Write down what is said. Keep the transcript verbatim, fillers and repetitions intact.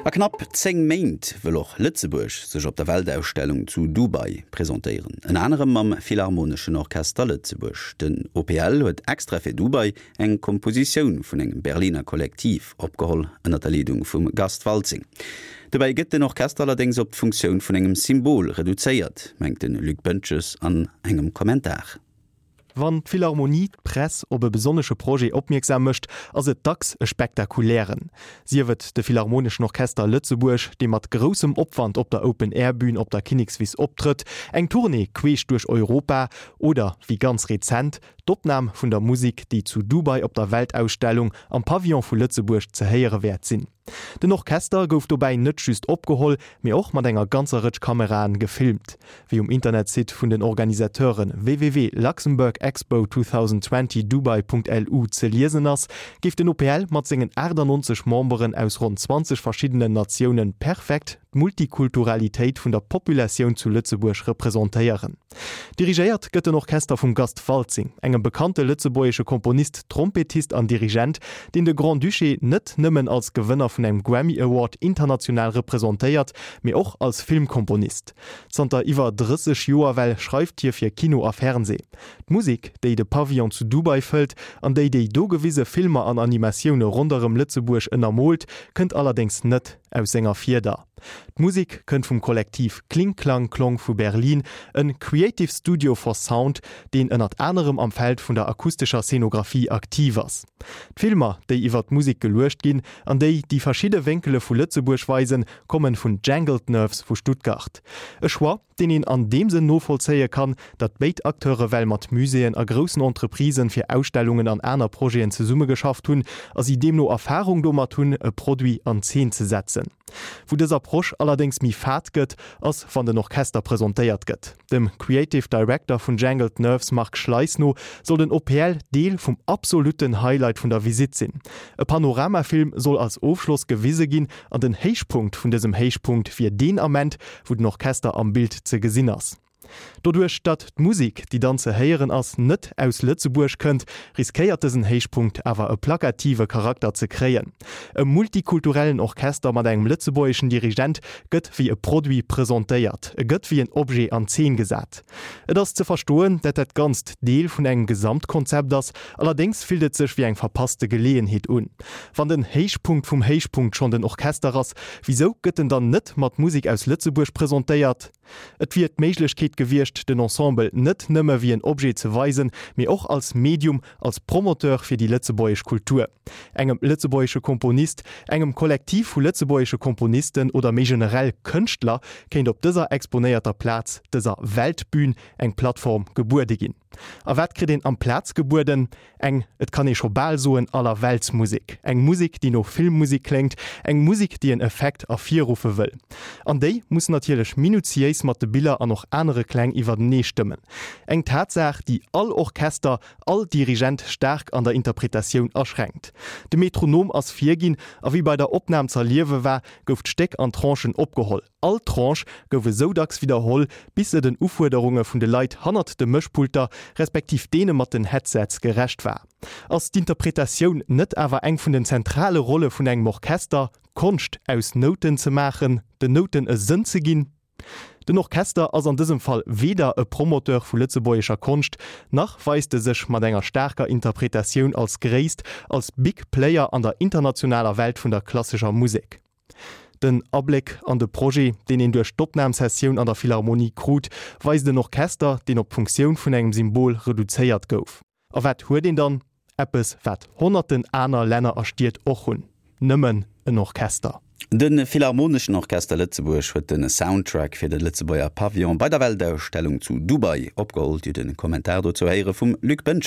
A knapp zehn Meint will auch Lützeburg sich op der Weltausstellung zu Dubai präsentieren. En anderem am Philharmonischen Orchester Lützeburg. Den O P L huet extra für Dubai eng Komposition vun engem Berliner Kollektiv opgeholl ënner der Leitung vum Gast Walzing. Dabei gëtt den Orchester allerdings op d'Funktion vun engem Symbol reduzéiert, mengt den Luc Bönches an engem Kommentar. Wann d'Philharmonie Press op e besonnesche Projekt opmerksam mëcht, ass et dacks e spektakulären. Sie wët de Philharmonischen Orchester Lützeburg, de mat grossem Opwand op der Open-Air-Bühn op der Kinigswies optritt, eng Tournee queecht durch Europa oder, wie ganz rezent, d'Opnam vun der Musik, die zu Dubai op der Weltausstellung am Pavillon vu Lützeburg ze heiere wert sinn. Den Orchester gouf dobei net just opgeholl, mir och mat enger ganzer Rëtsch Kameran gefilmt. Wie um Internet-Sit vun den Organisateuren w w w punkt luxemburg expo zwanzig zwanzig dubai punkt l u ze lesen ass, gift den O P L mat segen achtundneunzig Memberen aus rund zwanzig verschiedenen Nationen perfekt Multikulturalitéit vun der Populationun zu Lützeburg repräsentéieren. Dirigiiert gëtt den Orchester vum Gast Walzing, engem bekannte lützeburgsche Komponist, Trompetist an Dirigent, den de Grand Duché net nëmmen als Gewënner vun einem Grammy Award international repräsentéiert, mir auch als Filmkomponist. Zanter iwwer dreißig Joer well schreift hier fir Kino a Fernseh. D'Musik, déi de Pavillon zu Dubai fëllt, an déi déi dogewisse Filmer an Animatioune runderem Lützeburg ënnermolt, kënnt allerdings net aus senger Vierder. D'Musik kënnt vum Kollektiv Klingklang Klong vu Berlin, en Creative Studio for Sound, den ënner anderem am Feld vun der akustischer Szenografie aktiv ass. D'Filmer, déi iwwer d'Musik geluecht ginn, an déi die verschiedene Winkele vu Lützeburg weisen, kommen vun Jangled Nerves vu Stuttgart. E Schwa, den ihn an dem Sinn no vollzeie kann, dat Beitakteure well mat Museen a grossen Entreprisen fir Ausstellungen an Äner Projekten ze Summe geschafft hunn, as sie dem no Erfahrung dommer hunn, e Produkt an Zehn ze setzen. Wo dieser Prosch allerdings mi fad gëtt, ass van den Orchester präsentéiert gëtt. Dem Creative Director vun Jangled Nerves Mark Schleisno soll den O P L Deel vum absoluten Highlight vun der Visit sinn. E Panoramafilm soll als Aufschluss gewisse ginn an den Heichpunkt vun diesem Heichpunkt fir den Amment, wo den Orchester am Bild ze gesinn ass. Dodurch dat d'Musik, die dann ze heieren ass net aus Lützeburg kënnt, riskéiert diesen Heichpunkt awer e plakative Charakter ze kreien. E multikulturellen Orchester mat engem lützeburgschen Dirigent gëtt wie e Produkt präsentéiert, e gëtt wie en Objet an Zehn gesat. Et ass ze verstoen, dat et ganz Deel vun engem Gesamtkonzept ass, allerdings fildet sech wie eng verpasste Geleenheet un. Wann den Heichpunkt vum Heichpunkt schon den Orchester ass, wieso gëtten dann net mat Musik aus Lützeburg präsentéiert? Et wird Meiglechkeet gewircht, den Ensemble net nëmme wie ein Objet zu weisen, mir auch als Medium, als Promoteur für die lützeburgische Kultur. Engem lützeburgische Komponist, engem Kollektiv vu lützeburgische Komponisten oder méi generell Künstler kennt op dieser exponierter Platz, dieser Weltbühn eng Plattform geburte gin. A wat krit den am Platz geburden, eng, et kann ich schon bald so in aller Weltsmusik. Eng Musik, die noch Filmmusik klingt, eng Musik, die en Effekt auf vier rufe will. An déi muss natürlich minutiös mat de Bilder an noch andere Klang iwwer den Nee stimmen. Eng Tatsache, die all Orchester, all Dirigent stark an der Interpretation erschränkt. De Metronom as Viergin, a wie bei der Opnahme zur Liewe war, gouft Steck an Tranchen opgeholl. All Tranche goufe so dacks wiederholl, bis se den Uforderungen vun de Leiit hannert de Mëchpulter respektiv dene mat den Headsets gerecht war. Ass d'Interpretationun net awer eng vun den zentrale Rolle vun engem Orchester, Konst aus Noten ze machen, de Noten e Sinn ze ginn. Den Orchester ass an diesem Fall weder e Promoteur vu lützeburgischer Kunst, nach weiste sech mat enger stärker Interpretationun als gréist als Big Player an der internationaler Welt vun der klassischer Musik. Den Abblick an de Projekt, den en durch Stoppnahmsession an der Philharmonie krut, weist den Orchester, den op Funktion vun engem Symbol reduzéiert gouf. A wat huet den dann? Eppes wat hunderten aner Länner erstiert och hun. Nëmmen en Orchester. Den Philharmonischen Orchester Lützeburg huet den Soundtrack fir den Lützeburger Pavillon bei der Weltausstellung zu Dubai opgeholt, den Kommentar dazu heiere vum Luc Bönch.